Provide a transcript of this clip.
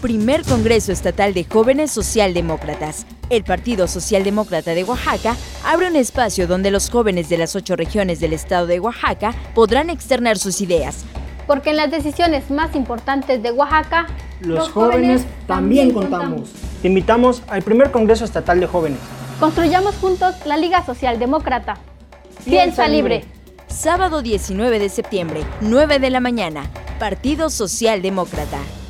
Primer Congreso Estatal de Jóvenes Socialdemócratas. El Partido Socialdemócrata de Oaxaca abre un espacio donde los jóvenes de las 8 regiones del estado de Oaxaca podrán externar sus ideas. Porque en las decisiones más importantes de Oaxaca, los jóvenes también contamos. Te invitamos al Primer Congreso Estatal de Jóvenes. Construyamos juntos la Liga Socialdemócrata. Piensa libre. Sábado 19 de septiembre, 9 de la mañana. Partido Socialdemócrata.